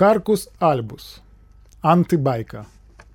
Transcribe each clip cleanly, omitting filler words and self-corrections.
Каркус альбус. Антыбайка.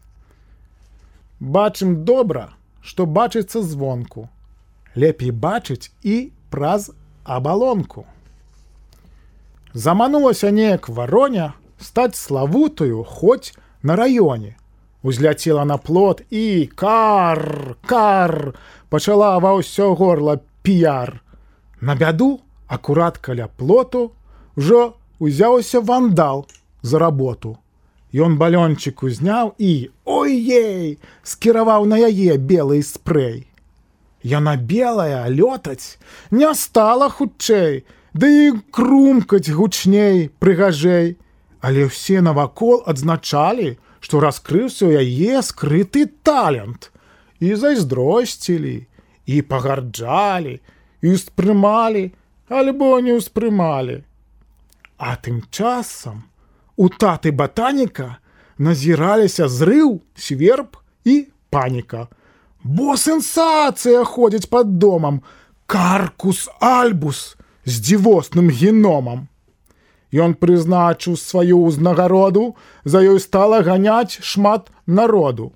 Бачым добра, што бачыцца звонку. Лепей бачыць і праз абалонку. Заманулася неяк вароня стаць славутаю хоць на раёне. Узляцела на плот і кар пачала ва ўсё горла піяр. На бяду, акурат каля плоту, ўжо узяўся вандал за работу. Ён балёнчык узняў і, ой-ей, скіраваў на яе белый спрэй. Яна белая, лётаць не стала хутчэй, ды і крумкаць гучней, прыгажэй. Але ўсе навакол адзначалі, што раскрыўся ў яе скрыты талент. І зайздросцілі, і пагарджалі, і ўспрымалі, альбо не ўспрымалі. А тым часам у таты батаніка назіраліся зрыў, сверб і паніка. Бо сенсацыя ходзіць пад домам. Каркус альбус з дзівосным геномам. Ён прызначыў сваю ўзнагароду, за ёй стала ганяць шмат народу.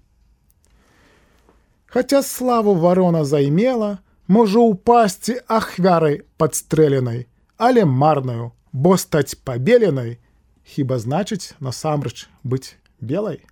Хаця славу варона займела, можа ўпасці ахвярай падстрэленай, але марнаю, бо стаць пабеленай, хіба значыць насамрэч быць белай?